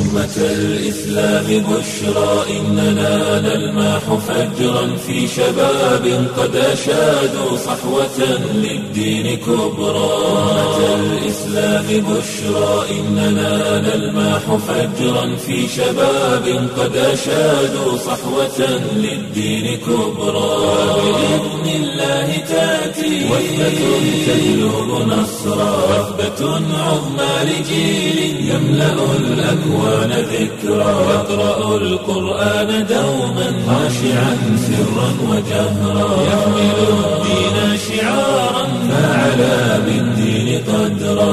أمة الإسلام بشرى إننا نلمح فجرا في شباب قد أشادوا صحوة للدين كبرى أمة الإسلام بشرى إننا نلمح فجرا في شباب قد أشادوا صحوة للدين كبرى بإذن الله تأتي وثبة تجلب نصرا وثبة عظمى لجيل يملأ الأكوان ذكرا يقرأ القرآن دوما خاشعا سرا وجهرا يحمل الدين شعارا فعلى بالدين قدرا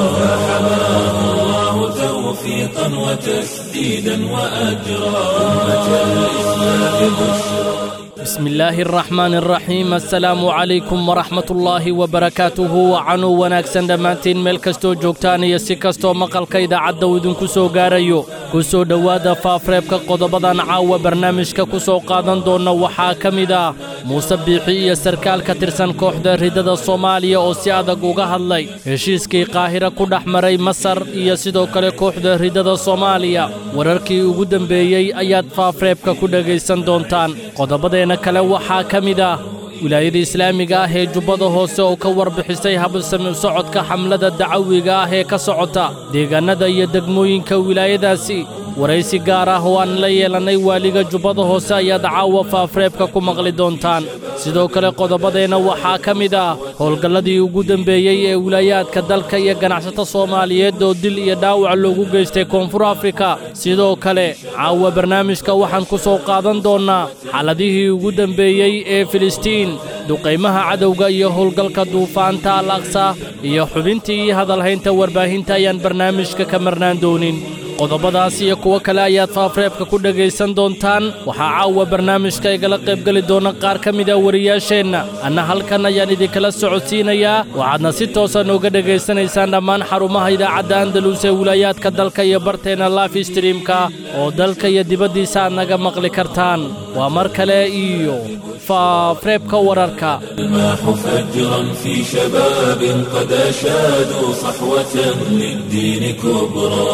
فحماه الله توفيقا وتسديدا وأجرا أمة الإسلام بشرى بسم الله الرحمن الرحيم السلام عليكم ورحمة الله وبركاته وعنو وناكسن دمانتين ملكستو جوكتاني يسيكستو مقال كيدا عدو دون كسو غاريو كسو دوادا فافريبكا قضبادان عاوة برنامجكا كسو قادان دون وحاكمدا موسبيحي يسركال كترسان كوحدة ردد الصوماليا او سيادة قوغا هاللي هشيسكي قاهرة كودح مري مصر يسيدو كالي كوحدة ردد الصوماليا وراركي وقودن بيي اياد فافريبكا كودا غيسان دونتان قضبادين kale waxaa ka mid ah wilaayada islaamiga ah ee jubbada hoose oo ka warbixisay habsami socodka xamlada dacawiga ah ee ka socota deegaanada iyo degmooyinka wilaayadaasi waraysi gaar ah oo aan la yeelanay waaliga jubbada hoose ayaa dacaawa faafreebka ku maqli doontaan sidoo kale qodobadeena waxaa ka mid ah howlgalladii ugu dambeeyey ee wilaayaadka dalka iyo ganacsatada Soomaaliyeed oo dil iyo dhaawac loogu geystay Koonfur Afrika sidoo kale caawa barnaamijka waxaan ku soo qaadan doonaa xaaladihii ugu dambeeyey ee Filistiin duqeymaha cadawga iyo howlgalka duufaanta Al-Aqsa iyo xubintii hadalhaynta warbaahinta ayaan barnaamijka ka marnaan doonin qodobadaas iyo kuwa kale ayaad faafreebka ku dhageysan doontaan waxaa caawa barnaamijka igala qaybgali doona qaar ka mid ah wariyaasheenna anna halkan ayaan idinkala socodsiinayaa waxaadna si toosan uga dhageysanaysaan dhammaan xarumaha idaacadda Andalus ee wilaayaadka dalka iyo barteena live streamka oo dalka iyo dibaddiisa aad naga maqli kartaan waa mar kale iyo faafreebka wararka الماح فجرا في شباب قد أشادوا صحوة للدين كبرى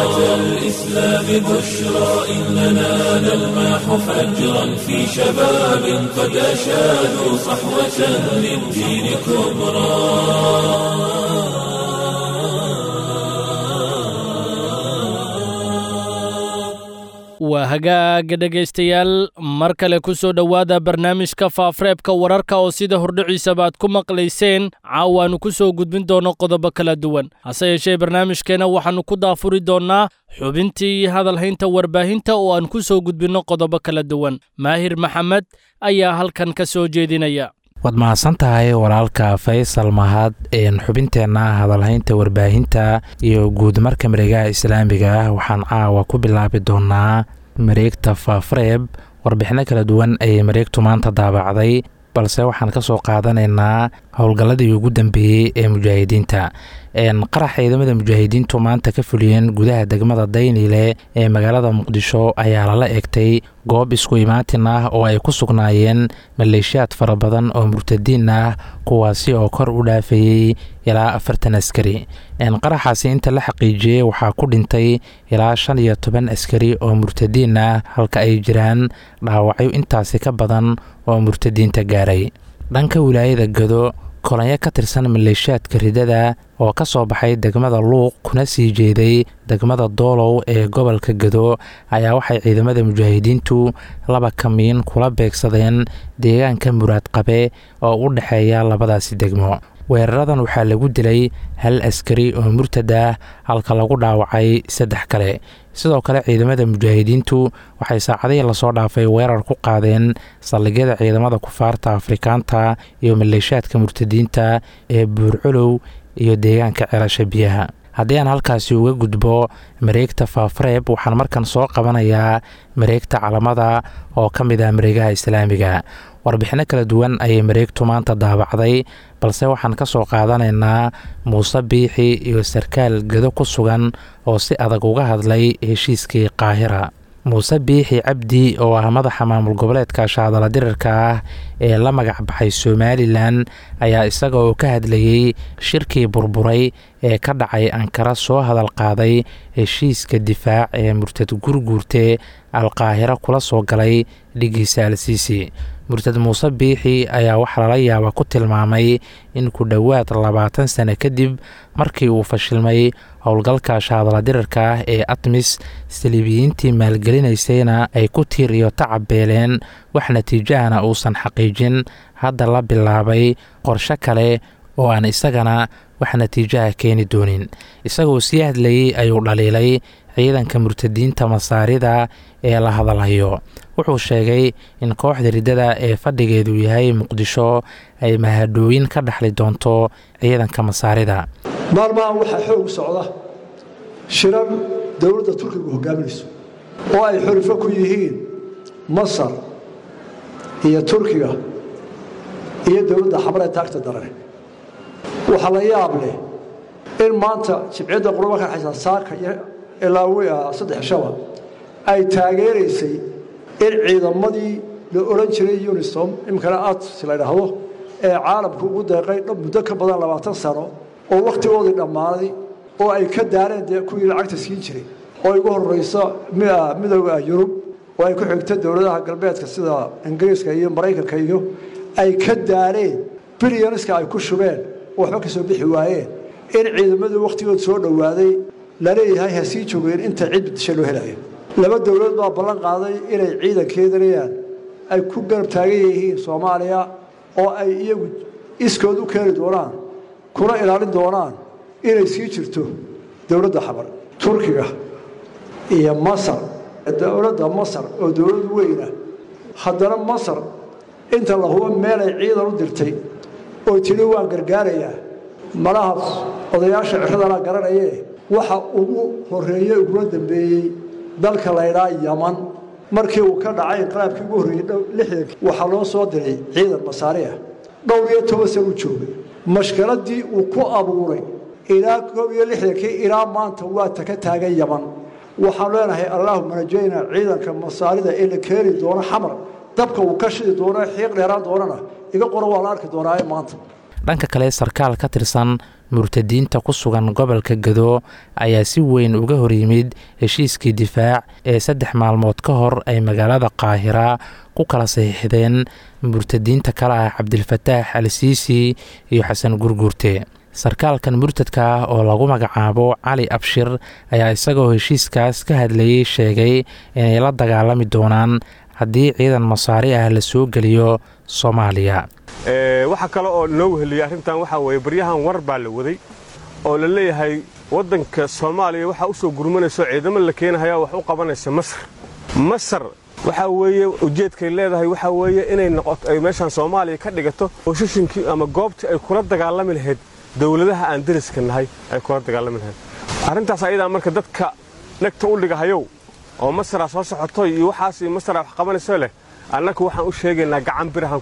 الإسلام بشرى إننا نلمح فجرا في شباب قد أشادوا صحوة للدين كبرى waa hagaag dhageystayaal mar kale ku soo dhawaada barnaamijka faafreebka wararka oo sida hordhiciisa baad ku maqlayseen caawaanu ku soo gudbin doono qodobo kala duwan hase yeeshee barnaamijkeena waxaanu ku daafuri doonaa xubintii hadalhaynta warbaahinta oo aan ku soo gudbino qodobo kala duwan maahir maxamed ayaa halkan ka soo jeedinaya waad mahadsantahay walaalka Faysal Mahad xubinteenna hadalhaynta warbaahinta iyo guud marka mareegaha islaamiga waxaan caawa ku bilaabi doonaa mareegta faafreeb warbixino kala duwan ay mareegtu maanta daabacday balse waxaan ka soo qaadanaynaa howlgalladii ugu dambeeyay ee mujaahidiinta qarax ciidamada mujaahidiintu maanta ka fuliyeen gudaha degmada Daynile ee magaalada Muqdisho ayaa lala eegtay goob isku imaatin ah oo ay ku sugnaayeen maleeshiyaad fara badan oo murtadiin ah kuwaasi oo kor u dhaafayay ilaa 40 askari qaraxaasi inta la xaqiijiyay waxaa ku dhintay ilaa 15 askari oo murtadiin ah halka ay jiraan dhaawacyo intaasi ka badan oo murtadiinta gaaray dhanka wilaayada Gado kolonyo ka tirsan maleeshiyaadka ridada oo ka soo baxay degmada Luuq kuna sii jeeday degmada Doolow ee gobolka Gado ayaa waxay ciidamada mujaahidiintu laba kamiin kula beegsadeen deegaanka Muraad Qabe oo u dhaxeeya labadaasi degmo weeraradan waxaa lagu dilay hal askari oo murtad ah halka lagu dhaawacay 3 kale sidoo kale ciidamada mujaahidiintu waxay saacadihii la soo dhaafay weerar ku qaadeen saldhigyada ciidamada kufaarta Afrikaanta iyo maleeshiyaadka murtadiinta ee Buurculow iyo deegaanka Ceelasha Biyaha haddii aan halkaasi uga gudbo mareegta faafreeb waxaan markan soo qabanayaa mareegta calamada oo ka mid ah mareegaha islaamiga warbixino kala duwan ayay mareegtu maanta daabacday balse waxaan ka soo qaadanaynaa Muuse Biixi iyo sarkaal Gado ku sugan oo si adag uga hadlay heshiiskii Qaahira muuse biixi cabdi oo ah madaxa maamul goboleedka shaadala dirirka ah ee la magac baxay somalilan ayaa isaga oo ka hadlayey shirkii burburay ee ka dhacay ankara soo hadal qaaday heshiiska difaac ee murtad gurguurte alqaahira kula soo galay dhigiisa alsiisi murtad muuse biixi ayaa wax lala yaaba ku tilmaamay in ku dhowaad 20 sano kadib markii uu fashilmay howlgalka shaadala dirirka ah ee atmis saliibiyiintii maalgelinaysayna ay ku tiir iyo tacab beeleen wax natiijahana uusan xaqiijin hadda la bilaabay qorshe kale oo aan isagana wax natiijaha keeni doonin isagoo sii hadlayey ayuu dhaliilay ciidanka murtadiinta masaarida ee la hadalhayo wuxuu sheegay in kooxda riddada ee fadhigeedu yahay muqdisho ay mahadhooyin ka dhaxli doonto ciidanka masaarida maalmahan waxaa xoog socda shirar dowladda turkigu hogaaminayso oo ay xulifo ku yihiin masar iyo turkiga iyo dowladda xamaree taagta darane waxaa la yaab leh in maanta jibciyadda quruba ka xaysan saaka ilaa 3 shaba ay taageeraysay in ciidamadii la oran jiray unisom imkana ads la yidhaahdo ee caalamku ugu deeqay muddo ka badan 20 sano oo wakhtigoodii dhammaaday oo ay ka daareen dee kuwii lacagta siin jiray oo ugu horreyso midowga yurub oo ay ku xigta dowladaha galbeedka sida ingiriiska iyo maraykanka iyo ay ka daareen bilyanska ay ku shubeen oo waxba ka soo bixi waayeen in ciidamadii wakhtigood soo dhowaaday la leeyahay ha sii joogeen inta cid bedesho loo helayo laba dowlad baa ballan qaaday inay ciidankeedanayaan ay ku garab taagan yihiin Soomaaliya oo ay iyagu iskood u keeni doonaan kuna ilaalin doonaan inay sii jirto dowladda xabar turkiga iyo masar dowladda masar oo dowlad weyn ah haddana masar inta la hubo meel ay ciidan u dirtay oo tiri waan gargaarayaa malaha odayaasha cirradana garanayee waxa ugu horeeyay ugu dambeeyay dalka la yiraahdo Yaman markii uu ka dhacay inqilaabkii ugu horeeyay 60 waxa loo soo diray ciidan masaariya dhowr iyo 10 sano joogay mashkaladii uu ku abuuray ilaa 60 ilaa maanta waa ka taagan Yaman waxaan leenahay Allahumma rajayna ciidanka masaarida ee la keeni doono xamar dabka uu ka shidi doono xiiq dheeraan doonana iga qoro waa la arki doonaa maanta dhanka kale sarkaal ka tirsan murtadiinta ku sugan gobolka Gado ayaa si weyn uga hor yimid heshiiskii difaac ee 3 maalmood ka hor ay magaalada Qaahira ku kala saxiixdeen murtadiinta kala ah Cabdilfataax Al-Siisi iyo Xasan Gurguurte sarkaalkan murtadka ah oo lagu magacaabo Cali Abshir ayaa isagoo heshiiskaas ka hadlayay sheegay inay la dagaalami doonaan haddii ciidan masaari ah la soo geliyo Soomaaliya waxa kale oo noo heliyay arrintan waxa weeye baryahan war baa la waday oo la leeyahay wadanka Soomaaliya waxa u soo gurmanayso ciidamo la keenayo wax u qabanaysa Masar waxa weeye ujeedkay leedahay waxa weeye inay noqoto ay meeshan Soomaaliya ka dhigato oo shishinkii ama goobtii ay kula dagaalami lahayd dawladaha aan dariska nahay ay kula dagaalami lahayd arrintaas ayada marka dadka nagta u dhigahayo oo Masar soo socoto iyo waxaas Masar wax qabanayso leh annagu waxaan u sheegaynaa gacan birahan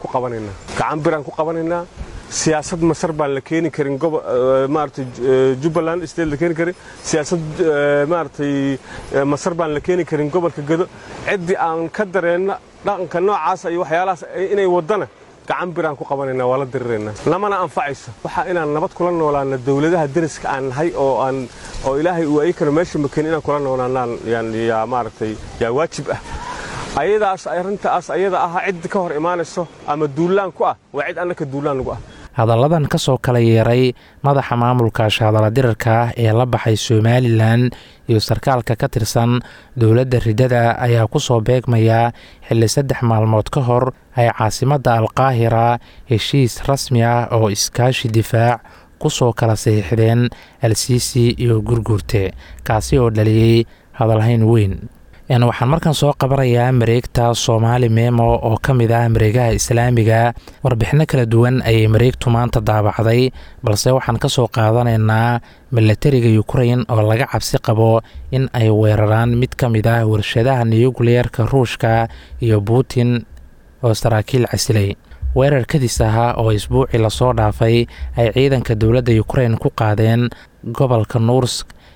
ku qabanaynaa siyaasad Masar baan la keeni karin maartay Jubbaland state la keeni karin siyaasad maartay Masar baan la keeni karin gobolka Gado cidii aan ka dareena dhaqanka noocaas iyo waxyaalahaas inay wadana gacan biraan ku qabanaynaa wala dirirayna lamana anfacayso waxa inaan nabad kula noolaano dawladaha dariska aan nahay oo Ilaahay uu ay karo meesha makan inaan kula noolaanaan ya maartay ya waajib ah ayadaas arrintaas ayada ah cid ka hor imaanayso ama duulaan ku ah waa cid annaka duulaan ugu ah hadalladan ka soo kala yeeray madaxa maamulka shaadala dirirka ee la baxay Somaliland iyo sarkaalka ka tirsan dowladda riddada ayaa ku soo beegmaya xilli 3 maalmood ka hor ay caasimadda Al-Qaahira heshiis rasmi ah oo iskaashi difaac ku soo kala saxiixdeen Al-Siisi iyo Gurguurte kaasi oo dhaliyay hadalhayn weyn waxaan markan soo qabanayaa mareegta Soomaali Memo oo ka mid ah mareegaha Islaamiga warbixino kala duwan ay mareegtu maanta daabacday balse waxaan ka soo qaadanaynaa militariga Ukraine oo laga cabsi qabo in ay weeraraan mid ka mid ah warshadaha nuclear-ka Ruushka iyo Putin oo saraakiil casilay weerar kadis ah oo isbuucii la soo dhaafay ay ciidanka dowladda Ukraine ku qaadeen gobolka Kursk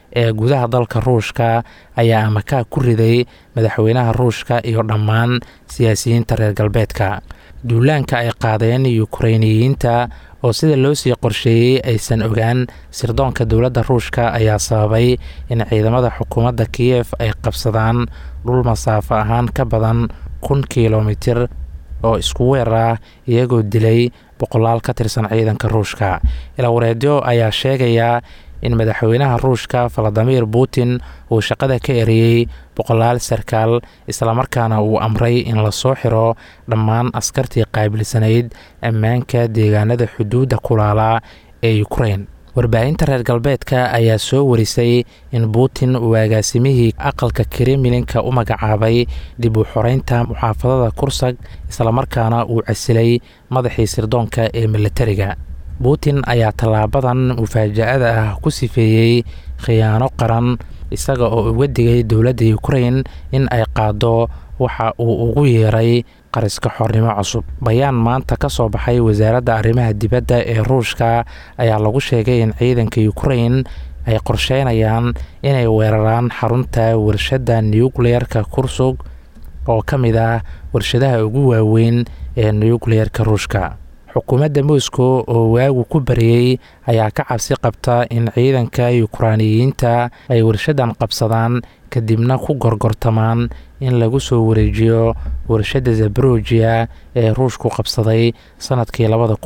ee gudaha dalka ruushka ayaa amakaa ku riday madaxweynaha ruushka iyo dhammaan siyaasiyiinta reer galbeedka. duulaanka ay qaadeen yukrainiyiinta oo sida loo sii qorsheeyey aysan ogaan sirdoonka dowladda ruushka ayaa sababay in ciidamada xukuumadda kiyef ay qabsadaan dhul masaafo ahaan ka badan 1,000 kilomitir oo isku weer ah iyagoo dilay boqolaal ka tirsan ciidanka ruushka. ilawareedyo ayaa sheegaya in madaxweynaha ruushka Vladimir Putin uu shaqada ka eriyey boqolaal sarkaal islamarkaana uu amray in la soo xiro dhammaan askartii qaabilsanayd ammaanka deegaanada xuduudda kulaala ee Ukraine. warbaahinta reer galbeedka ayaa soo warisay in Putin uu agaasimihii aqalka Kremlinka u magacaabay dib u xoreynta muxaafadada Kursk islamarkaana uu casilay madaxii sirdoonka ee militariga. Putin ayaa tallaabadan mufaaja'ada ah ku sifeeyey khiyaano qaran isaga oo uga digay dowladda Ukraine in ay qaado waxa uu ugu yeeray qariska xornimo cusub. bayaan maanta ka soo baxay wasaaradda arrimaha dibadda ee ruushka ayaa lagu sheegay in ciidanka Ukraine ay qorsheynayaan inay weeraraan xarunta warshadda nuclear-ka Kursk oo ka mid ah warshadaha ugu waaweyn ee nuclear-ka ruushka. xukuumadda Moscow oo waagu ku bariyey ayaa ka cabsi qabta in ciidanka Ukrainiyiinta ay warshadan qabsadaan kadibna ku gorgortamaan in lagu soo wareejiyo warshadda Zaporozhye ee ruushku qabsaday sanadkii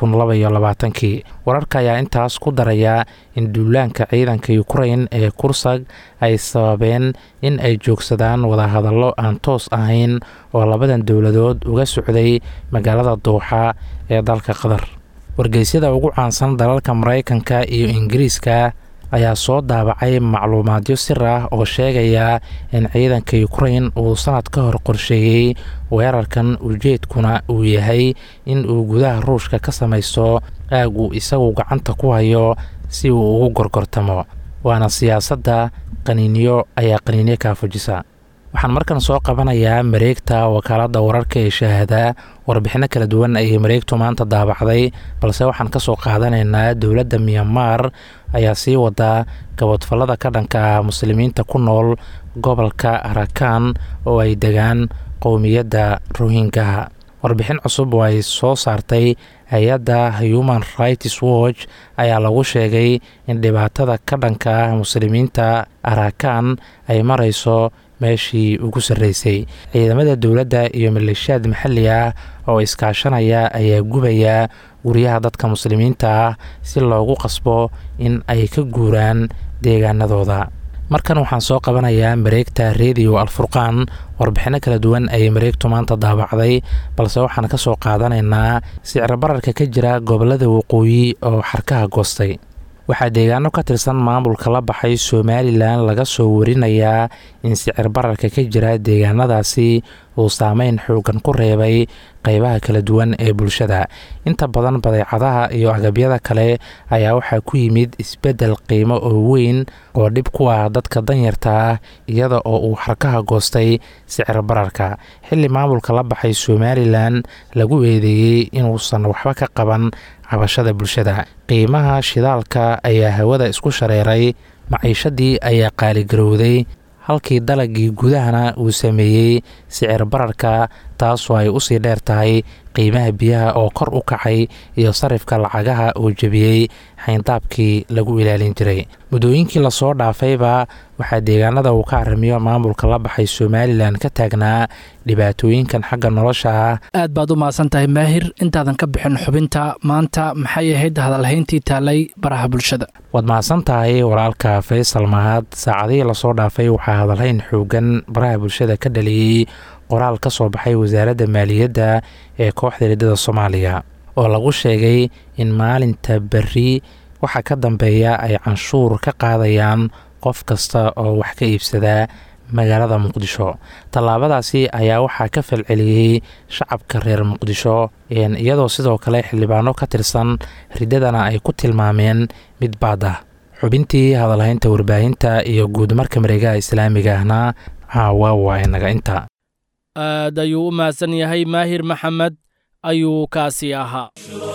2022. wararka ayaa intaas ku daraya in duulaanka ciidanka Ukraine ee Kursk ay sababeen in ay joogsadaan wadahadallo aan toos ahayn oo labadan dowladood uga socday magaalada Dooxa ee dalka Qatar. wargeysyada ugu caansan dalalka Mareykanka iyo Ingiriiska ayaa soo daabacay macluumaadyo sir ah oo sheegaya in ciidanka Ukraine uu sanad ka hor qorsheeyey weerarkan ujeedkuna uu yahay in uu gudaha ruushka ka samaysto aag uu isagu gacanta ku hayo si uu ugu gorgortamo. waana siyaasadda qaniinyo ayaa qaniinyo ka fujisa. waxaan markan soo qabanayaa mareegta wakaaladda wararka ee Shahaada. warbixino kala duwan ayay mareegtu maanta daabacday balse waxaan ka soo qaadanaynaa dowladda Myanmar ayaa sii wada gabadfalada ka dhanka ah muslimiinta ku nool gobolka Arakan oo ay degaan qowmiyadda Rohingya. warbixin cusub oo ay soo saartay hay-adda Human Rights Watch ayaa lagu sheegay in dhibaatada ka dhanka ah muslimiinta Arakan ay marayso meeshii ugu sarreysay. ciidamada dowladda iyo maleeshiyaad maxalli ah oo iskaashanaya ayaa gubaya guryaha dadka muslimiinta ah si loogu qasbo in ay ka guuraan deegaanadooda. markan waxaan soo qabanayaa mareegta Radio Al-Furqaan. warbixino kala duwan ayay mareegtu maanta daabacday balse waxaan ka soo qaadanaynaa sicir bararka ka jira gobolada waqooyi oo xarkaha goostay. waxaa deegaano ka tirsan maamulka la baxay Somaliland laga soo warinayaa in sicir bararka ka jira deegaanadaasi uu saameyn xoogan ku reebay qaybaha kala duwan ee bulshada. inta badan badeecadaha iyo agabyada kale ayaa waxaa ku yimid isbeddel qiimo oo weyn oo dhib ku ah dadka danyarta ah iyada oo uu xarkaha goostay sicir bararka xilli maamulka la baxay Somaliland lagu eedeeyey inuusan waxba ka qaban cabashada bulshada. qiimaha shidaalka ayaa hawada isku shareeray, maciishadii ayaa qaaligarowday halkii dalagii gudahana uu sameeyey sicir bararka taasoo ay usii dheer tahay qiimaha biyaha oo kor u kacay iyo sarifka lacagaha oo jebiyey xayndaabkii lagu ilaalin jiray. muddooyinkii lasoo dhaafayba waxaa deegaanada uu ka aramiyo maamulka la baxay Somaliland ka taagnaa dhibaatooyinkan xagga nolosha ah. aad baad u mahadsan tahay Maahir. intaadan ka bixin xubinta maanta maxay ahayd hadalhayntii taalay baraha bulshada? waad mahadsan tahay walaalka Faysal Mahad. saacadihii lasoo dhaafay waxaa hadalhayn xoogan baraha bulshada ka dhaliyey qoraal ka soo baxay wasaaradda maaliyadda ee kooxda riddada Soomaaliya oo lagu sheegay in maalinta berri waxa ka dambeeya ay canshuur ka qaadayaan qof kasta oo wax ka iibsada magaalada Muqdisho. tallaabadaasi ayaa waxaa ka falceliyey shacabka reer Muqdisho iyadoo sidoo kale xildhibaano ka tirsan riddadana ay ku tilmaameen mid baad ah. xubintii hadalhaynta warbaahinta iyo guud marka mareegaha islaamiga ahna waa inaga inta. aad ayuu u mahadsan yahay Maahir Maxamed ayuu kaasi ahaa.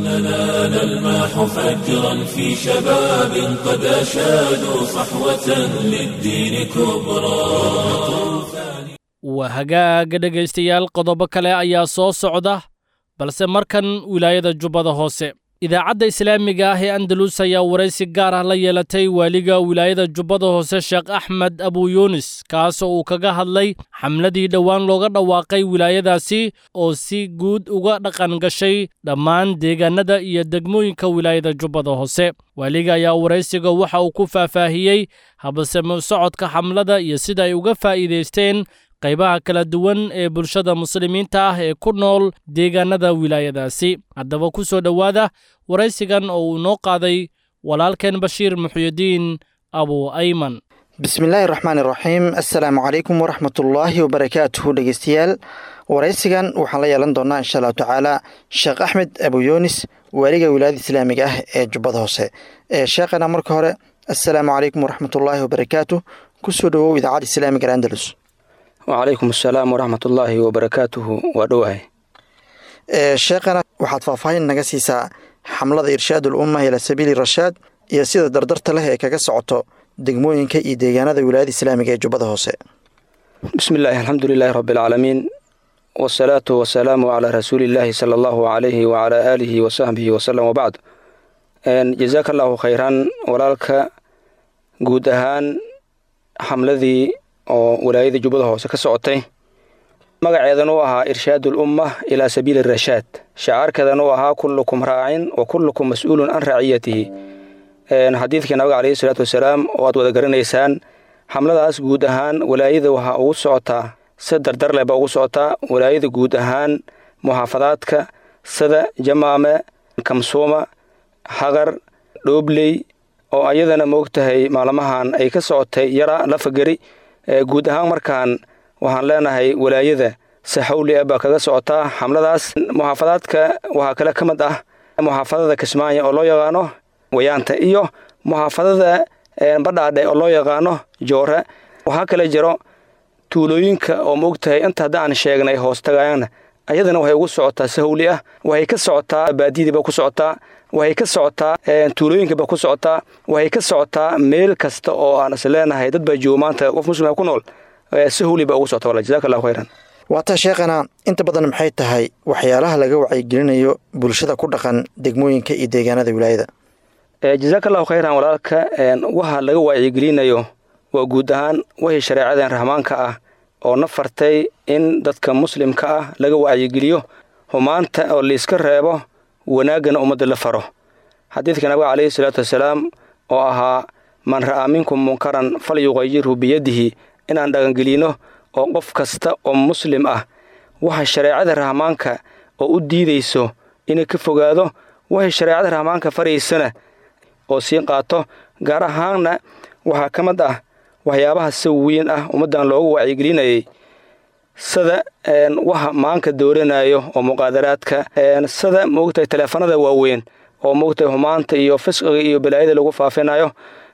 إننا نلمح فجرا في شباب قد أشادوا صحوة للدين كبرى. waa hagaaga dhegaystayaal qodobo kale ayaa soo socda balse markan wilaayada jubbada hoose idaacadda islaamiga ah ee andalus ayaa waraysi gaar ah la yeelatay waaliga wilaayada jubbada hoose sheekh axmed abu yuunis kaasoo uu kaga hadlay xamladii dhowaan looga dhawaaqay wilaayadaasi oo si guud uga dhaqan gashay dhammaan deegaanada iyo degmooyinka wilaayada jubbada hoose waaliga ayaa waraysiga waxa uu ku faahfaahiyey habsami socodka xamlada iyo sida ay uga faa'iidaysteen qaybaha kala duwan ee bulshada muslimiinta ah ee ku nool deegaanada wilaayadaasi haddaba ku soo dhowaada waraysigan oo uu noo qaaday walaalkeen bashiir muxyidiin abu ayman bismillaahi raxmaani raxiim assalaamu calaykum waraxmatullaahi wabarakaatuhu dhegeystayaal waraysigan waxaan la yeelan doonaa insha allahu tacaala sheekh axmed abu yuunis waaliga wilaayada islaamiga ah ee jubbada hoose sheekhana marka hore assalaamu calaykum waraxmatullaahi wabarakaatuh kusoo dhowow idaacadda islaamiga andalus wacalaykum assalaam waraxmatullaahi wabarakaatuhu waa dhowahay sheekhana waxaad faahfaahin naga siisaa xamlada irshaadul umma ilaa sabiili rashaad iyo sida dardarta leh ee kaga socoto degmooyinka iyo deegaanada wilaayada islaamiga ee jubbada hoose bismillaahi alxamdulilaahi rabbialcaalamiin wasalaatu wasalaamu calaa rasuulillaahi sala allahu calayhi wacalaa aalihi wasaxbihi wasalam wabacd jazaaka allaahu khayran walaalka guud ahaan xamladii oo wilaayada jubbada hoose ka socotay magaceedan uu ahaa irshaadul umma ilaa sabiili rashaad shacaarkeedan uu ahaa kullukum raacin wa kullukum mas-uulun can raaciyatihi xadiidkii nabiga calayhi salaatu wasalaam oo aad wada garanaysaan xamladaas guud ahaan wilaayada waxaa ugu socotaa si dardar leh baa ugu socotaa wilaayada guud ahaan muxaafadaadka sida jamaame kamsuuma xaqar dhoobley oo ayadana moogtahay maalmahan ay ka socotay yara lafageri guud ahaan markaan waxaan leenahay wilaayada si xawli ah baa kaga socotaa xamladaas muxaafadaadka waxaa kale ka mid ah muxaafadada kismaayo oo loo yaqaano wayaanta iyo muxaafadada badhaadhe oo loo yaqaano joore waxaa kale jiro tuulooyinka oo moogtahay inta hadda aan sheegnay hoos tagayana ayadana waxay ugu socotaa si hawli ah waxay ka socotaa baadiyadiiba ku socotaa waxay ka socotaa tuulooyinka ba ku socotaa waxay ka socotaa meel kasta oo aan is leenahay dad baa jooga maanta qof muslima ku nool si hawli ba ugu socota walaal jazaaka allahu khayran waataa sheekhana inta badan maxay tahay waxyaalaha laga wacyigelinayo bulshada ku dhaqan degmooyinka iyo deegaanada wilaayada jazaaka allahu khayran walaalka waxa laga wacyigelinayo waa guud ahaan wixii shareecadan rahmaanka ah oo na fartay in dadka muslimka ah laga wacyigeliyo humaanta oo layska reebo wanaagana ummadda la faro xadiidka nabiga calayhi salaatu wasalaam oo ahaa man ra'aa minkum munkaran falyuqayirhu biyadihi inaan dhaqangelino oo qof kasta oo muslim ah waxa shareecada rahmaanka oo u diidayso inay ka fogaado waxay shareecada rahmaanka faraysana oo sii qaato gaar ahaanna waxaa ka mid ah waxyaabaha si weyn ah ummaddan loogu wacyigelinayay sida waxa maanka dooranayo oo muqaadaraadka sida moogtahay taleefanada waaweyn oo moogtahay humaanta iyo fisqiga iyo balaayada lagu faafinayo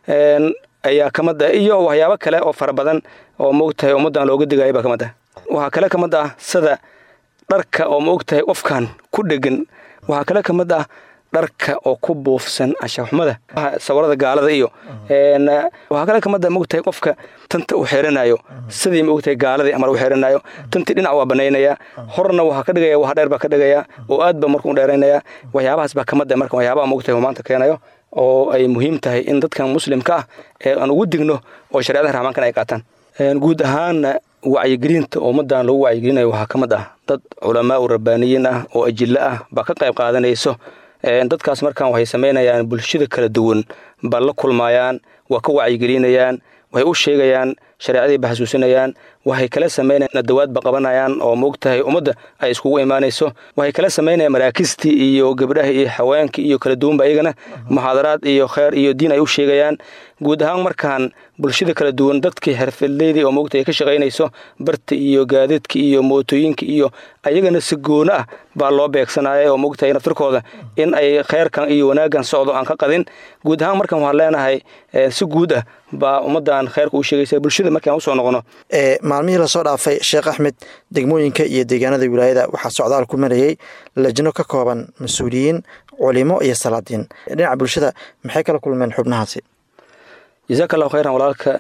ayaa ka mid ah iyo waxyaabo kale oo fara badan oo moogtahay ummaddan looga digayo baa ka mid ah waxaa kale ka mid ah sida dharka oo moogtahay qofkan ku dhegan waxaa kale ka mid ah dharka oo ku buufsan anshaxumada sawirada gaalada iyo waxaa kale ka mid ah moogtahay qofka tanta u xiranayo sidii moogtahay gaaladii amar u xiranayo tantii dhinac waa banaynaya horna waxaa ka dhigaya wax dheer baa ka dhigaya oo aad ba markuu dheeraynaya waxyaabahaas baa ka mid ah marka waxyaabaha moogtahay maanta keenayo oo ay muhiim tahay in dadkan muslimka ah ee aan ugu digno oo shareecada rahmaankan ay qaataan guud ahaanna wacyigelinta ummaddan lagu wacyigelinayo waxaa ka mid ah dad culamaa u rabbaaniyiin ah oo ajillo ah baa ka qayb qaadanayso dadkaas markaan waxay samaynayaan bulshada kala duwan ba la kulmayaan waa ka wacyigelinayaan waxay u sheegayaan shareecadii ba xasuusinayaan waxay kala samaynayaan nadawaadba qabanayaan oo moogtahay ummadda ay iskugu imaanayso waxay kala samaynayaan maraakistii iyo gabdhaha iyo haweenkii iyo kala duwanba iyagana muxaadaraad iyo khayr iyo diin ay u sheegayaan guud ahaan markaan bulshada kala duwan dadkii xirfadleydii oo moogtahay ka shaqaynayso barta iyo gaadiidka iyo mootooyinka iyo ayagana si gooni ah baa loo beegsanaya oo moogtahay naftirkooda in ay khayrkan iyo wanaaggan socdo aan ka qadin guud ahaan markaan waxaan leenahay si guud ah baa ummaddan khayrka u sheegaysa bulshada markaan usoo noqono maalmihii lasoo dhaafay Sheekh Axmed degmooyinka iyo deegaanada wilaayada waxaa socdaal ku marayay lajno ka kooban mas'uuliyiin culimo iyo salaadiin dhinaca bulshada maxay kala kulmeen xubnahaasi jazakallahu khayran walaalka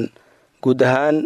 guud ahaan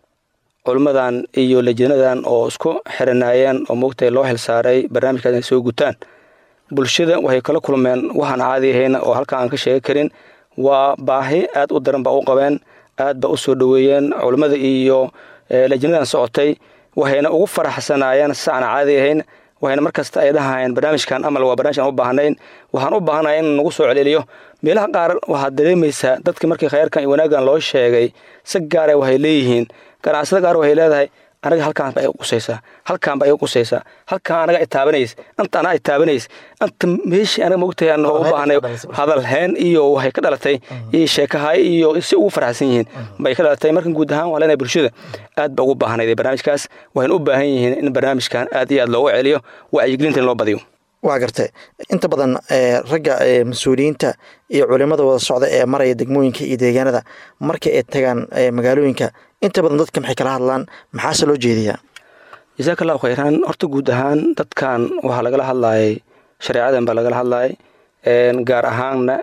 culimadan iyo lajnadan oo isku xiranayeen oo moogtahay loo xilsaaray barnaamijkaas inay soo gutaan bulshada waxay kala kulmeen waxaan caadi ahayn oo halkan aan ka sheegi karin waa baahi aad u daran baa u qabeen aad ba u soo dhaweeyeen culimada iyo lajnadan socotay waxayna ugu faraxsanaayeen saan caadi ahayn waxayna markasta ay dhahayeen barnaamijkan amal waa barnaamij aan u baahnayn waxaan u baahanahay in nagu soo celceliyo meelaha qaar waxaad dareemaysaa dadkii markii khayrkan iyo wanaaggan loo sheegay si gaara waxay leeyihiin ganacsada qaar waxay leedahay anaga halkaan baa igu qusaysaa halkaan baa igu qusaysaa halkaan anaga ay taabanays anta anaga ay taabanays anta meeshii anaga moogtahay aan u baahnay hadal heen iyo waxay ka dhalatay iyo sheekahay iyo si ugu faraxsan yihiin bay ka dhalatay markan guud ahaan waa leenahay bulshada aad ba ugu baahnayd barnaamijkaas waxayna u baahan yihiin in barnaamijkan aad iyo aad loogu celiyo wacyigelinta in loo badiyo waa gartay inta badan ragga mas'uuliyiinta iyo culimada wada socda ee maraya degmooyinka iyo deegaanada marka ay tagaan magaalooyinka inta badan dadka maxay kala hadlaan maxaase loo jeediyaa jazakallahu khayran horta guud ahaan dadkan waxaa lagala hadlayay shareecadan baa lagala hadlayay gaar ahaanna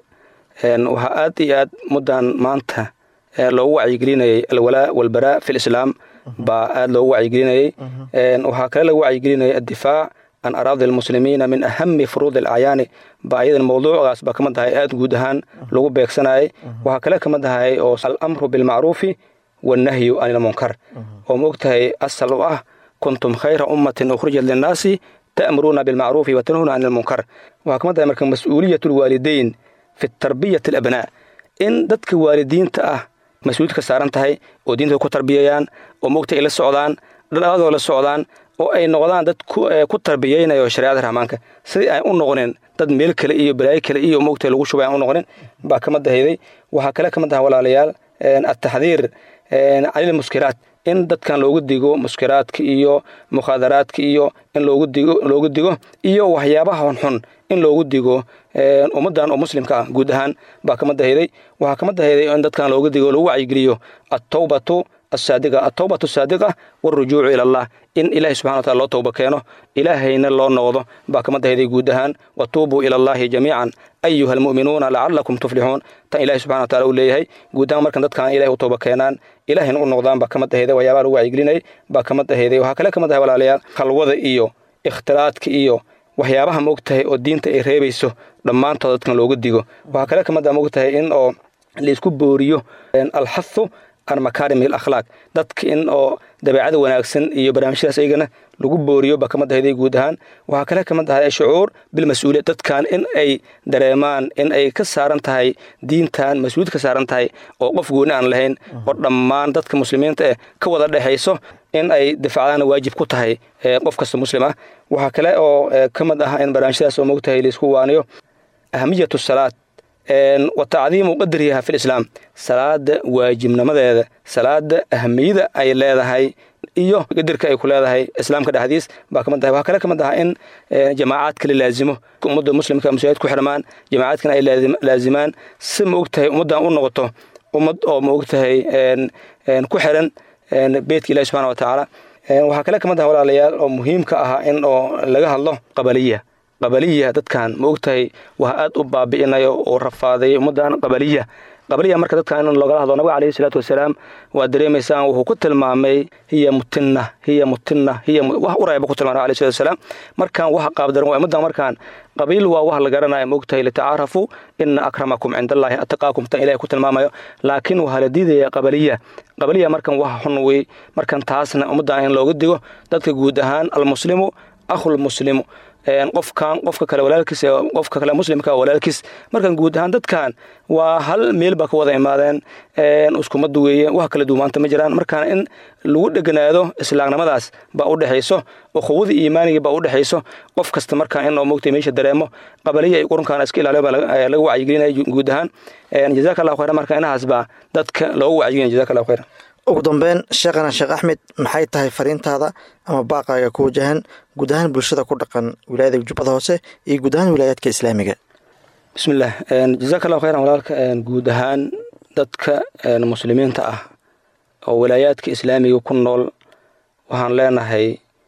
waxaa aad iyo aad muddan maanta loogu wacyigelinayay alwalaa walbaraa fi lislaam baa aad loogu wacyigelinayay waxaa kale lagu wacyigelinayay addifaac an araadi almuslimiina min ahami furuud alacyaani baa ayadan mawduucaas baa kama tahay aad guud ahaan lagu beegsanayay waxaa kale kama tahay oo alamru bilmacruufi wannahyu can ilmunkar oo moogtahay asal u ah kuntum khayra ummatin ukhrijat linnaasi ta'muruuna bilmacruufi wa tanhuuna can ilmunkar waxaa kama tahay marka mas-uuliyat lwaalidayn fi tarbiyati alabnaa in dadka waalidiinta ah mas-uuliyad ka saaran tahay oo diinta ku tarbiyayaan oo moogtahay ay la socdaan dhaqaadoo la socdaan oo ay noqdaan dad ku tarbiyeynayo shariicada rahmaanka sidii ay u noqonin dad meel kale iyo balaayo kale iyo moogtahay lagu shubay aan u noqonin baa kama dahayday waxaa kale kama tahay walaalayaal التحذير عن المسكرات in dadkan loogu digo muskiraadka iyo mukhaadaraadka iyo in loogu digo iyo waxyaabaha xun in loogu digo ummadan oo muslimka ah guud ahaan baa kama dahayday waxa kama dahayday in dadkan loogu digo lagu wacyigeliyo at-tawbatu as-saadiqa والرجوع إلى الله إن إله سبحانه وتعالى توبة كانه إلهينا الله نوضه باكما دهيدي جودهان وتوبوا إلى الله جميعا أيها المؤمنون لعلكم تفلحون تا إله سبحانه وتعالى وليهي جودهان مركن دد كان إله توبة كانان إلهينا نوضان باكما دهيدي ويابار وعيقليني باكما دهيدي وهكذا كما دهي والعليال خلوض إيو اختلاطك إيو waxyaabaha moogtahay oo diinta ay reebayso dhammaantood dadkan loogu digo waxa kale kamada moogtahay in oo la isku booriyo alxathu an makaarim al-akhlaaq dadka in oo dabeecada wanaagsan iyo barnaamijyadaas ayagana lagu booriyo ba kama dahayday guud ahaan waxa kale kama dahay shucuur bil mas'uuliyad dadkan in ay dareemaan in ay ka saaran tahay diintan mas'uuliyad ka saaran tahay oo qof gooni aan lahayn oo dhammaan dadka muslimiinta ka wada dhaxayso in ay difaacaan waajib ku tahay qof kasta muslim ah waxa kale oo kama dahay in barnaamijyadaas oo moogtahay la isku waaniyo ahamiyatu salaad وتعظيم قدرها في الإسلام صلاة واجب نمذا صلاة أهمية أي لا هاي iyo qadarka ay ku leedahay islaamka dhexdiis baa kama tahay waxa kale kama tahay in jamaacad kale laazimo ummadda muslimka muslimiinta ku xirmaan jamaacadkan ay laazimaan si moogtahay ummadan u noqoto ummad oo moogtahay ku xiran beedka Ilaahay subhanahu wa ta'ala waxa kale kama tahay walaalayaal oo muhiimka ah in oo laga hadlo qabaliya dadkan moogtahay waa aad u baabi'inayo oo rafaaday ummadan qabaliya marka dadkan in looga hadlo nabiga kaleey salaatu wasalaam waa dareemaysan wuxuu ku tilmaamay hiya mutinna wax u raayba ku tilmaamay kaleey salaatu wasalaam markan waxa qaabdaran waa ummadan markan qabiil waa wax la garanayo moogtahay la taarafu inna akramakum indallahi atqaakum ta ilaahay ku tilmaamayo laakiin waxa la diidaya qabaliya markan waxa xun way markan taasna ummadan in looga digo dadka guud ahaan al muslimu akhul muslimu qofka kale walaalkiis qofka kale muslimka walaalkiis markan guud ahaan dadkan waa hal meel ba ka wada imaadeen iskuma duweeye wax kala duwanaanta ma jiraan markaan in lagu dheganaado islaamnimadaas ba u dhaxayso oo quwada iimaaniga ba u dhaxayso qof kasta markaan in oo moogtay meesha dareemo qabaliya ay qurunkaan iska ilaaliyo ba laga wacyigelinayo guud ahaan jazakallahu khayran markaan inahaas ba dadka loogu wacyigelinayo jazakallahu khayran ugu dambeyn sheekhana sheekh axmed maxay tahay fariintaada ama baaqaaga ku wajahan guud ahaan bulshada ku dhaqan wilaayada jubbada hoose iyo guud ahaan wilaayaadka islaamiga bismillaah jazakallahu khayran walaalka guud ahaan dadka muslimiinta ah oo wilaayaadka islaamiga ku nool waxaan leenahay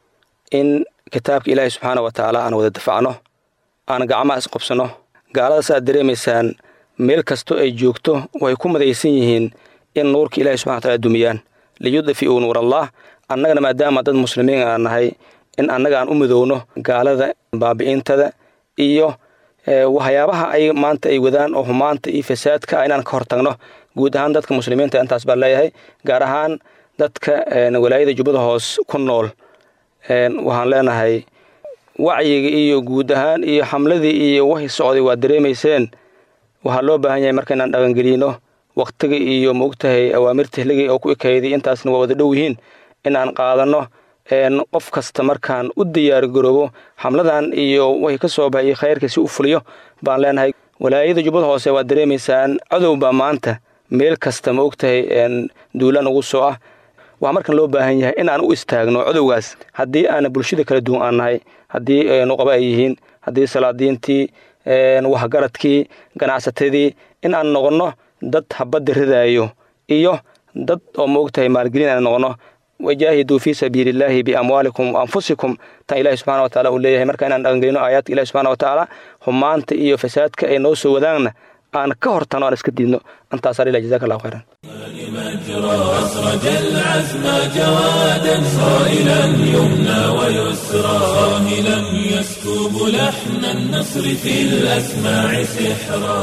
in kitaabka ilaahay subxaana wa tacaala aan wada dafacno aan gacmaha isqabsano gaalada saad dareemaysaan meel kastoo ay joogto way ku madaysan yihiin in nuurka ilaahay subxana wa taala dumiyaan liyudfi'uu nuur allah annagana maadaama dad muslimiin aan nahay in annaga aan u midowno gaalada baabi'intada iyo waxyaabaha ay maanta ay wadaan oo humaanta iyo fasaadka inaan ka hortagno guud ahaan dadka muslimiinta intaas baan leeyahay gaar ahaan dadka walaayada jubbada hoos ku nool waxaan leenahay wacyiga iyo guud ahaan iyo xamladii iyo wixii socday waa dareemayseen waxaa loo baahan yahay marka inaan dhaqangelino waqtiga iyo moogtahay awaamirta hligay oo ku ekayday intaasna waa wada dhow yihiin inaan qaadano qof kasta markaan u diyaar garoobo xamladan iyo way ka soo baxay khayrka si u fuliyo baan leenahay walaayada jubbada hoose waa dareemaysaan cadow baa maanta meel kasta moogtahay duulan ugu soo ah waxaa markan loo baahan yahay in aan u istaagno cadowgaas haddii aana bulshada kala duwan aan nahay haddii nuqaba ay yihiin haddii salaadiintii waxgaradkii ganacsatadii in aan noqonno dad habadda ridaayo iyo dad oo moogtahay maalgelin aan noqono wajaahiduu fii sabiilillaahi biamwaalikum wa anfusikum tan ilaahi subxana wa taala uu leeyahay marka inaan dhaqangelino aayaadka ilahi subxana wa tacaala humaanta iyo fasaadka ay noo soo wadaagna aan ka hortano aan iska diidno antaasaa lilah jazaka allahu khayran أسرج العزم جوادا صائلا يمنى ويسرى صاهلا يسكب لحن النصر في الأسماع سحرا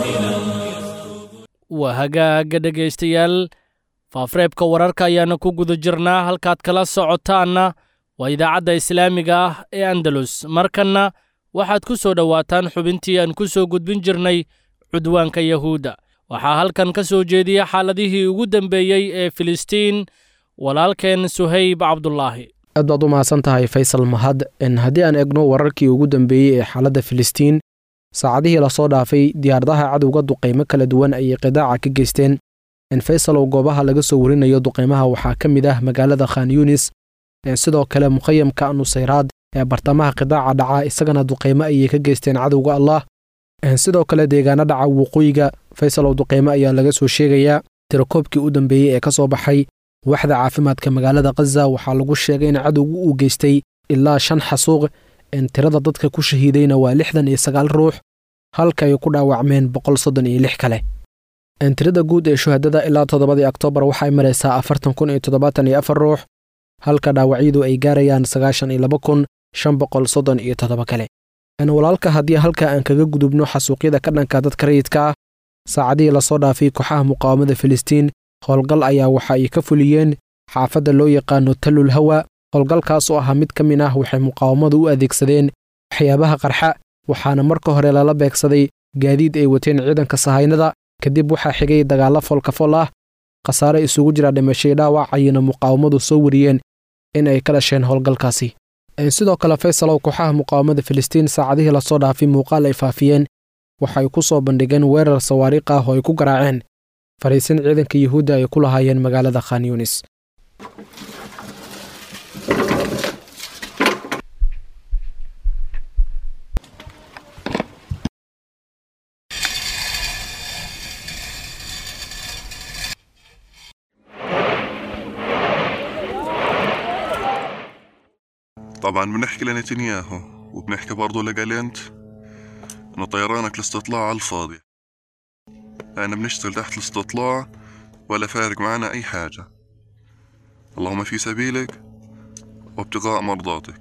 waa hagaaga dhegaystayaal faafreebka wararka ayaana ku guda jirnaa halkaad kala socotaanna waa idaacadda islaamiga ah ee andalus markanna waxaad ku soo dhowaataan xubintii aan ku soo gudbin jirnay cudwaanka yahuudda waxaa halkan ka soo jeediya xaaladihii ugu dambeeyey ee filistiin walaalkeen suhayb cabdulaahi aad baad u mahadsan tahay faysal mahad haddii aan egno wararkii ugu dambeeyey ee xaaladda filistiin saacadihii lasoo dhaafay diyaaradaha cadowga duqaymo kala duwan ayay qidaaca ka geysteen faysalow goobaha laga soo warinayo duqaymaha waxaa ka mid ah magaalada khan yunis sidoo kale mukhayamka nusayraad ee bartamaha qidaaca dhaca isagana duqaymo ayay ka geysteen cadowga allah sidoo kale deegaano dhaca waqooyiga faysalow duqaymo ayaa laga soo sheegayaa tirakoobkii u dambeeyey ee ka soo baxay waxda caafimaadka magaalada khaza waxaa lagu sheegay in cadowgu uu geystay ilaa 5 xasuuq tirada dadka ku shahiidayna waa 69 ruux halka ay ku dhaawacmeen 136 kale tirada guud ee shuhadada ilaa 7 Oktoobar waxay maraysaa 40,074 ruux halka dhaawacyadu ay gaarayaan 92,537 kale walaalka haddii halka aan kaga gudubno xasuuqyada ka dhanka dadka rayidka ah saacadihii lasoo dhaafay kooxaha muqaawamada filistiin howlgal ayaa waxa ay ka fuliyeen xaafadda loo yaqaano talul hawa howlgalkaas oo ah mid ka mid ah waxay muqaawamadu u adeegsadeen waxyaabaha qarxa waxaana marka hore lala beegsaday gaadiid ay wateen ciidanka sahaynada kadib waxaa xigay dagaalo folkafol ah khasaare isugu jira dhimashay dhaawac ayna muqaawamadu soo wariyeen in ay ka dhasheen howlgalkaasi sidoo kale faysalow kooxaha muqaawamada filistiin saacadihii lasoo dhaafay muuqaal ay faafiyeen waxay ku soo bandhigeen weerar sawaariikh ah oo ay ku garaaceen fariisin ciidanka yuhuudda ay ku lahaayeen magaalada khan yunis طبعا بنحكي لنتنياهو وبنحكي برضو لجالنت انه طيرانك الاستطلاع على الفاضي احنا بنشتغل تحت الاستطلاع ولا فارق معنا اي حاجة اللهم في سبيلك وابتغاء مرضاتك.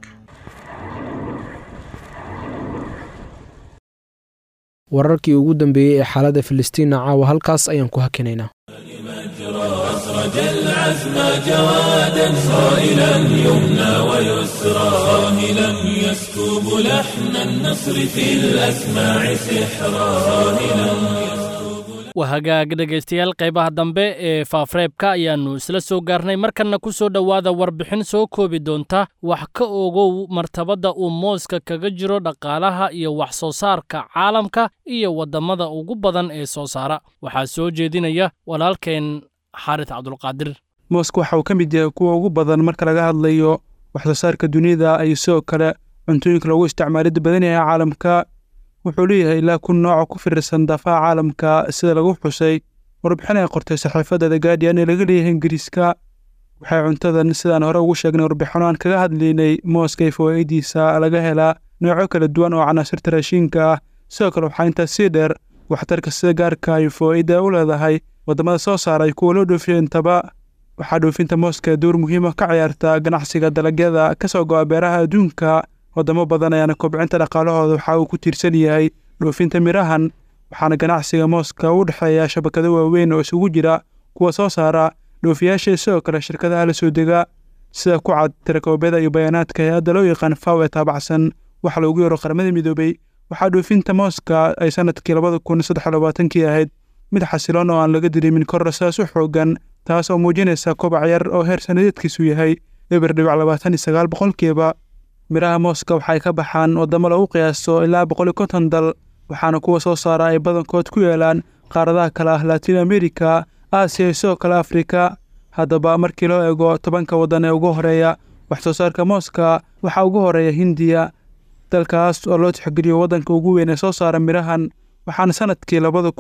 wararkii ugu dambeeyay ee xaaladda Filistiin caawa halkaas ayaan ku hakinaynaa. أسرج العزم جوادا صائلا يمنى ويسرى صاهلا يسكب لحن النصر في الأسماع سحرا صاهلا waa hagaag dhegaystayaal qaybaha dambe ee faafreebka ayaannu isla soo gaarnay markanna ku soo dhowaada warbixin soo koobi doonta wax ka ogow martabadda uu mooska kaga jiro dhaqaalaha iyo wax soo saarka caalamka iyo waddamada ugu badan ee soo saara waxaa soo jeedinaya walaalkeen xaaris cabdulqaadir mooska waxa uu ka mid yahay kuwa ugu badan marka laga hadlayo wax soo saarka dunida iyo sidoo kale cuntooyinka loogu isticmaalida badan yahay caalamka wuxuu leeyahay ilaa kun nooc ku firirsan daafaha caalamka sida lagu xusay warbixin ay qortay saxiifadda The Guardian ee laga leeyahay Ingiriiska waxay cuntadan sidaan hore ugu sheegnay warbixino aan kaga hadlaynay mooska iyo fawaa'idiisa laga helaa noocyo kala duwan oo canaasirta raashinka ah sidoo kale waxaa intaas sii dheer waxtarka sida gaarka iyo fawaa'ida u leedahay waddamada soo saaray kuwa loo dhoofiyo intaba waxaa dhoofinta mooska door muhiim ah ka ciyaarta ganacsiga dalagyada ka soo go'a beeraha adduunka waddamo badan ayaana kobcinta dhaqaalahooda waxa uu ku tiirsan yahay dhoofinta mirahan waxaana ganacsiga mooska u dhexeeya shabakado waaweyn oo isugu jira kuwa soo saara dhoofiyaasha sidoo kale shirkadaha la soo dega sida ku cad tirakoobyada iyo bayaanaadka hay-adda loo yaqaan FAO ee taabacsan waxa loogu yeero qaramada midoobay waxaa dhoofinta mooska ay sanadkii 2023 ahayd mid xasiloon oo aan laga dareemin koror saas u xoogan taas oo muujinaysa kobac yar oo heer sanadeedkiisu yahay 29 boqolkiiba miraha mooska waxay ka baxaan waddamo lagu qiyaaso ilaa 150 dal waxaana kuwa soo saara ay badankood ku yeelaan qaaradaha kale ah Latin America, Aasiya iyo sidoo kale Afrika haddaba markii loo eego 10 waddan ee ugu horeeya wax soo saarka mooska waxaa ugu horeeya Hindiya dalkaas oo loo tixgeliyo waddanka ugu weyn ee soo saara mirahan waxaana sanadkii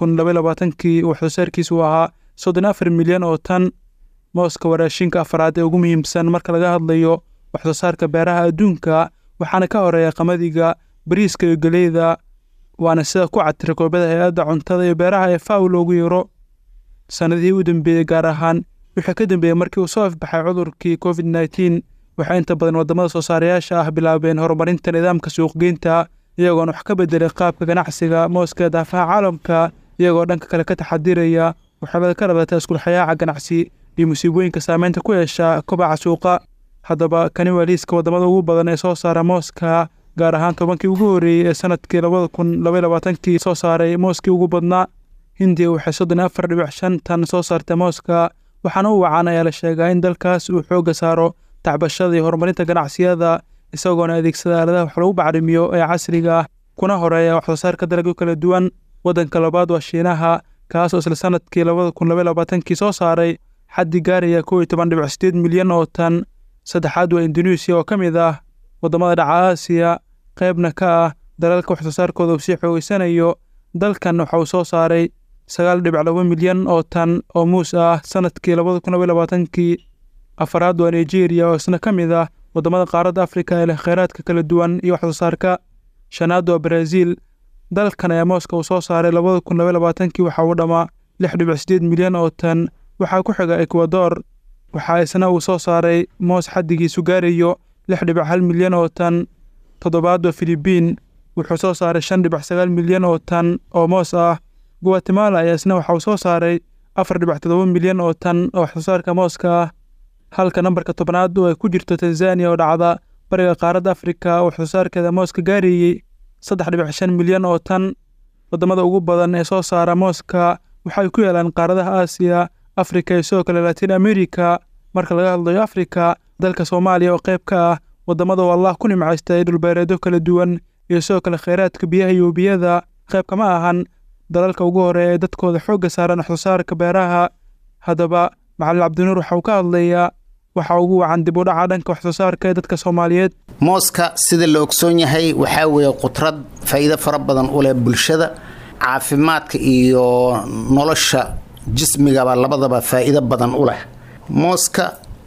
2022 wax soo saarkiisu ahaa 34 milyan oo tan mooska waa raashinka afraad ee ugu muhiimsan marka laga hadlayo wax soo saarka beeraha adduunka waxaana ka horeeya qamadiga bariiska iyo galeyda waana sida ku cad tirakoobyada hay-adda cuntada iyo beeraha ee FAO loogu yeero sanadihii u dambeeyey gaar ahaan wixii ka dambeeyey markii uu soo ifbaxay cudurkii COVID-19 waxaa inta badan waddamada soo saarayaasha ah bilaabeen horumarinta nidaamka suuqgeynta iyagoona wax ka bedelay qaabka ganacsiga mooska ee daafaha caalamka iyagoo dhanka kale ka taxadiraya waxyeelada ka dhalata iskulxayaaca ganacsi iyo musiibooyinka saameynta ku yeesha kobaca suuqa haddaba kani waa liiska waddamada ugu badan ee soo saara mooska gaar ahaan 10kii ugu horreeyey ee sanadkii 2022 soo saaray mooskii ugu badnaa Hindiya waxay 34.5 tan soo saartay mooska waxaana u wacan ayaa la sheegaa in dalkaas uu xoogga saaro tacbashada iyo horumarinta ganacsiyada isagoona adeegsada aaladaha wax lagu bacrimiyo ee casriga ah kuna horeeya wax soo saarka dalagyo kala duwan waddanka labaad waa Shiinaha kaas oo isla sanadkii 2022 soo saaray xaddi gaaraya 11.8 milyan oo tan saddexaad waa Indonesia oo ka mid ah waddamada dhaca Aasiya qaybna ka ah dalalka wax soo saarkooda uu sii xoogaysanayo dalkan waxa uu soo saaray 9.2 milyan oo tan oo muus ah sanadkii 2022 afraad waa Nigeria oo isna ka mid ah waddamada qaaradda Afrika ee leh kheyraadka kala duwan iyo wax soo saarka shanaad waa Brazil dalkan ayaa mooska uu soo saaray 2022 waxa uu dhamaa 6.8 milyan oo tan waxaa ku xiga Ecuador waxaa isna uu soo saaray moos xaddigiisu gaarayo 6.1 milyan oo tan toddobaad waa Philippines wuxuu soo saaray 5.9 milyan oo tan oo moos ah Guatemala ayaa isna waxa uu soo saaray 4.7 milyan oo tan oo wax soo saarka mooska ah halka nambarka 10aad oo ay ku jirto Tanzania oo dhacda bariga qaaradda Afrika wax soo saarkeeda mooska gaarayay 3.5 milyan oo tan waddamada ugu badan ee soo saara mooska waxay ku yeelaan qaaradaha Aasiya Afrika iyo sidoo kale Latin America marka laga hadlayo Afrika dalka Soomaaliya oo qayb ka ah waddamada Allah ku nimcaystay dhulbeereedyo kala duwan iyo sidoo kale kheyraadka biyaha iyo biyada qayb kama ahan dalalka ugu horeeya ee dadkooda xoogga saaran wax soo saarka beeraha haddaba Macallin Cabdinuur waxa uu ka hadlayaa waxa ugu wacan dib u dhaca dhanka wax soo saarka ee dadka Soomaaliyeed mooska sida la ogsoon yahay waxa weeye qudrad faa'iido fara badan u leh bulshada caafimaadka iyo nolosha jismigaba labadaba faa'iido badan u leh mooska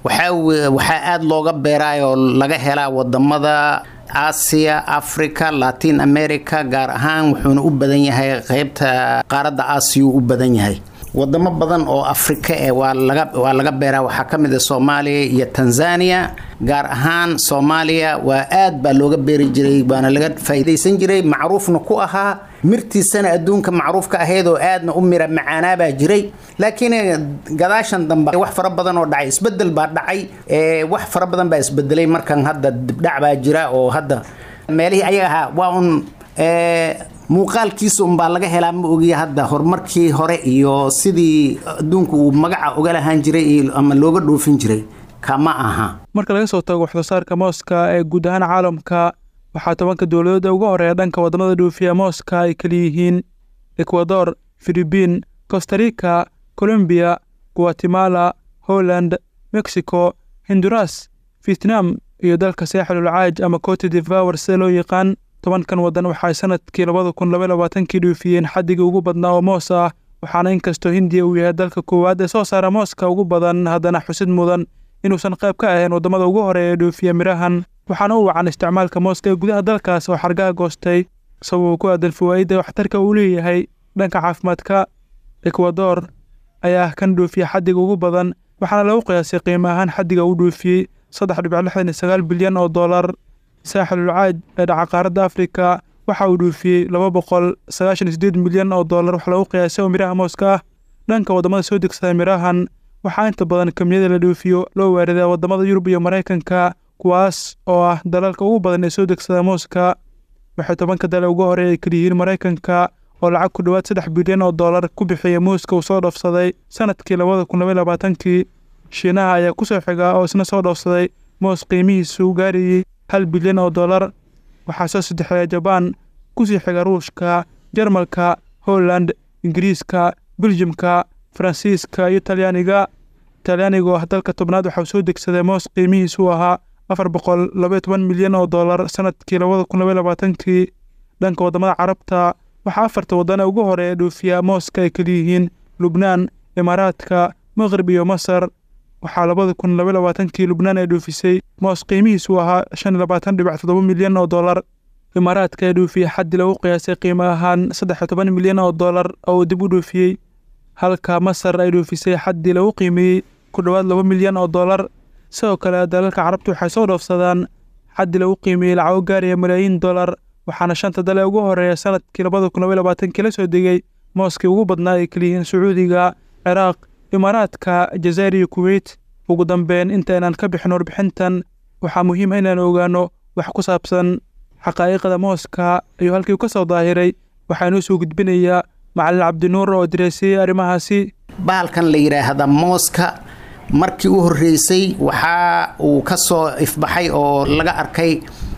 waxa aad looga beerayo laga helaa wadamada Aasiya Afrika Latin America gaar ahaan wuxuuna u badan yahay qaybta qaaradda Aasiya u badan yahay wadamo badan oo Afrika waa laga beeraa waxa kamid ah Soomaaliya iyo Tanzania gaar ahaan Soomaaliya waa aad baa looga beeri jiray baana laga faa'iideysan jiray macruufna ku ahaa mirtiisana adduunka macruufka ahayd oo aadna u mira macaana baa jiray laakiin gadaashan dambe wax fara badan oo dhacay isbedel baa dhacay wax fara badan baa isbedelay markan hadda dibdhac baa jira oo hadda meelihii ayaga waa un muuqaalkiisa baa laga helaa ma ogiya hadda horumarkii hore iyo sidii adduunku uu magaca uga lahaan jiray ama looga dhoofin jiray kama aha marka laga soo tago wax soo saarka mooska ee guud ahaan caalamka waxaa 10 dawladood ugu horeeya dhanka wadamada dhoofiya mooska ay kala yihiin Ecuador, Philippines, Costa Rica, Colombia, Guatemala, Holland, Mexico, Honduras, Vietnam iyo dalka Saaxilul Caaj ama Cote d'Ivoire sida loo yaqaan 10 wadan waxay sanadkii 2022 dhoofiyeen xaddiga ugu badnaa oo moos ah waxaana inkastoo Hindiya uu yahay dalka koowaad ee soo saara mooska ugu badan haddana xusid mudan inuusan qayb ka ahayn wadamada ugu horeeya ee dhoofiya mirahan waxaana uu wacan isticmaalka mooska ee gudaha dalkaas oo xargaha goostay sabab ku aadan fawaaidda waxtarka uu leeyahay dhanka caafimaadka Ecuador ayaa kan dhoofiya xaddiga ugu badan waxaana lagu qiyaasay qiimo ahaan xaddiga uu dhoofiyay 3.69 bilyan oo dollar Saaxilul Caaj ee dhaca qaaradda Afrika waxa uu dhoofiyay 298 milyan oo dollar wax lagu qiyaasay oo miraha mooska ah dhanka wadamada soo degsada mirahan waxaa inta badan kamiyada la dhoofiyo loo waaridaa wadamada Yurub iyo Mareykanka kuwaas oo ah dalalka ugu badan ee soo degsada mooska waxay 10 dal ugu horeeyay kaliya Mareykanka oo lacag ku dhawaad 3 bilyan oo dollar ku bixiyay mooska uu soo dhoofsaday sanadkii 2022 Shiinaha ayaa ku soo xiga oo isna soo dhoofsaday moos qiimihiisu gaarayay 1 bilyan oo dollar waxaa soo saddexeeya Japan ku sii xiga Ruushka, Jarmalka, Holland, Ingiriiska, Belgiumka, Faransiiska iyo Talyaaniga oo dalka tobnaad waxa soo degsaday moos qiimihiisu ahaa 412 milyan oo dollar sanadkii 2022 dhanka wadamada Carabta waxaa 4 wadan ugu horeeya dhoofiya mooska ay kala yihiin Lubnaan, Imaaraadka, Maghrib iyo Masar waxaa 2022 Lubnaan ay dhoofisay moos qiimihiisu ahaa 25.7 milyan oo dollar Imaaraadka ay dhoofiyay xaddi lagu qiyaasay qiimo ahaan 13 milyan oo dollar oo dib u dhoofiyay halka Masar ay dhoofisay xaddi lagu qiimeeyay ku dhawaad 2 milyan oo dollar sidoo kale dalalka Carabtu waxay soo dhoofsadaan xaddi lagu qiimeeyay lacag gaaraya malaayiin dollar waxaana 5 dal ugu horeeya sanadkii 2022 la soo degay mooskii ugu badnaa ee kaliya Sacuudiga, Ciraaq, Imaaraadka, Jazair iyo Kuwait ugu dambeyn intaanaan ka bixin warbixintan waxaa muhiim ah inaan ogaano wax ku saabsan xaqaa'iqda mooska iyo halkii uu ka soo daahiray waxaanu soo gudbinayaa Macallin Cabdinuur oo direesay arrimahaasi bahalkan la yiraahdo mooska markii uu horeysay waxa uu ka soo ifbaxay oo laga arkay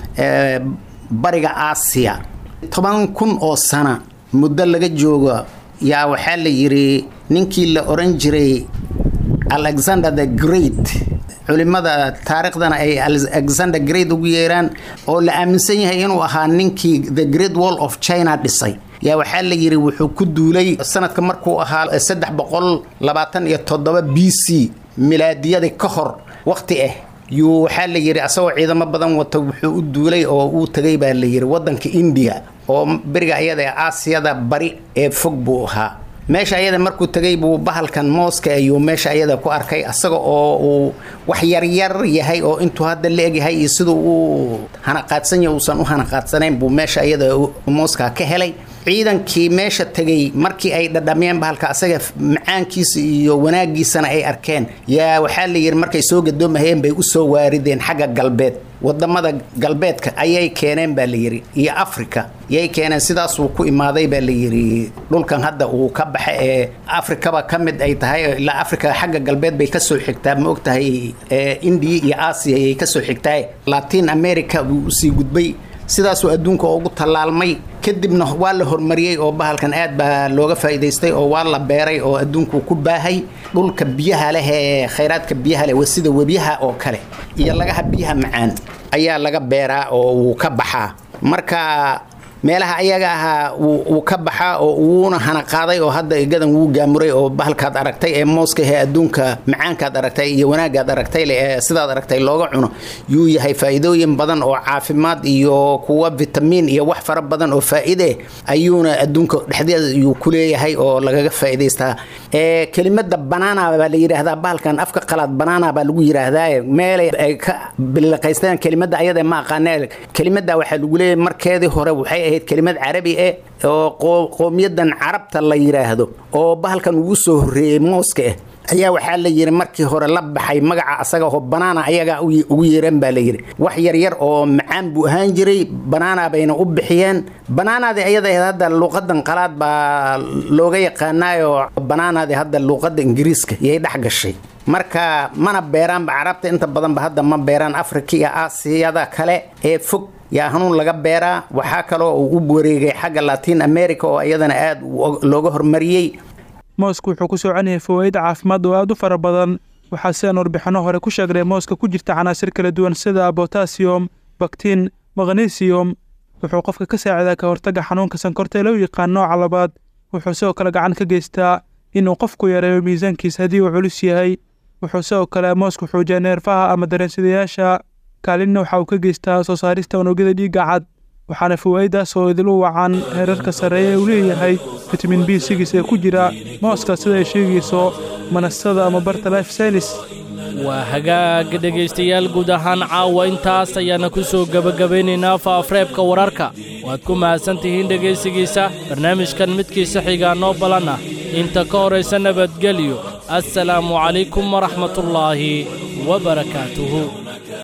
bariga Aasiya 10,000 oo sana muddo laga joogo yaa waxa la yiri ninkii la oran jiray Alexander the Great culimada taariikhdana ay Alexander Great ugu yeeraan oo la aaminsan yahay inuu ahaa ninkii the Great Wall of China dhisay yaa waxa la yiri wuxuu ku duulay sanadka markuu ahaa 327 BC milaadiyada ka hor waqti yuu waxa la yiri asagoo ciidamo badan wato wuxuu u duulay oo uu tagay baa la yiri wadanka India oo bariga ayada Aasiyada bari ee fog buu ahaa meesha ayada markuu tagay buu bahalkan mooska ayuu meesha ayada ku arkay asaga oo wax yar yahay oo intuu hadda leeyahay sidoo uu hana qaadsan yahay uusan u hana qaadsanayn buu meesha ayada mooska ka helay ciidankii meesha tagay markii ay dhadhamiyeen bahalka asaga macaankiisa iyo wanaagiisana ay arkeen yaa waxa la yiri markay soo gadoomahayeen bay u soo waarideen xagga galbeed wadamada galbeedka ayay keeneen baa la yiri iyo Afrika yay keeneen sidaas uu ku imaaday baa la yiri dhulkan hadda uu ka baxay ee Afrika ba kamid ay tahay ilaa Afrika xagga galbeed bay ka soo xigtaa ma ogtahay India iyo Aasiya ay ka soo xigtaa Latin America uu sii gudbay sidaas uu adduunka ugu talaalmay kadibna waa la hormariyay oo bahalkan aad baa looga faa'iideystay oo waa la beeray oo adduunku ku baahay dhulka biyaha leh ee khayraadka biyaha leh sida webiyaha oo kale iyo lagaha biyaha macaan ayaa laga beeraa oo uu ka baxaa marka meelaha ayaga ahaa wuu ka baxaa oo wuuna hana qaaday oo hadda igadan wuu gaamuray oo bahalkaad aragtay ee mooska ee adduunka macaankaad aragtay iyo wanaagaad aragtay ee sidaad aragtay looga cuno yuu yahay faa'iidooyin badan oo caafimaad iyo kuwa vitamin iyo wax fara badan oo faa'iide ayuuna adduunka dhexdeeda uu ku leeyahay oo lagaga faa'iideystaa kelimada banana baa la yiraahdaa bahalkan afka qalaad banana baa lagu yiraahdaa meel ay ka bilaqaystaan kelimada ayada ma aqaanay kelimada waxa lagu leeyahay markeedii hore waxay ahayd kelimad carabi oo qowmiyadan carabta la yiraahdo oo bahalkan ugu soo horeeyay mooska ayaa waxaa la yiri markii hore la baxay magaca asaga oo banana ayaga ugu yeeran baa la yiri wax yar yar oo macaan buu ahaan jiray banana bayna u bixiyeen bananaadi ayada hadda luqadan qalaad baa looga yaqaanayo bananaadi hadda luqada ingiriiska yay dhax gashay marka mana beeraan carabta inta badan ba hadda ma beeraan Afrika iyo Aasiyada kale ee fog yaa hanuun laga beeraa waxaa kale oo u wareegay xagga Latin America oo iyadana aad looga hormariyay moosku wuxuu ku soconayay fawaaid caafimaad oo aad u fara badan waxaa sidaan warbixino hore ku sheegnay mooska ku jirta canaasir kala duwan sida potassium, bactin, magnesium wuxuu qofka ka saacidaa ka hortagga xanuunka sonkorta ee loo yaqaan nooca labaad wuxuu sidoo kale gacan ka geystaa inuu qofku yareeyo miisaankiisa haddii uu culus yahay wuxuu sidoo kale moosku xoojiyaa neerfaha ama dareensidayaasha kaalinna waxa uu ka geystaa soo saarista unugyada dhiigga cad waxaana fawaaiddaas oo idilu wacan heerarka sarreeya uu leeyahay vitamin B6 ee ku jira mooska sida ay sheegayso manasada ama barta life science waa hagaag dhegaystayaal guud ahaan caawa intaas ayaana ku soo gabagabaynaynaa faafareebka wararka waad ku mahadsantihiin dhegaysigiisa barnaamijkan midkiisa xigaa noo balan ah inta ka horaysa nabadgelyo assalaamu calaykum waraxmatullaahi wabarakaatuhu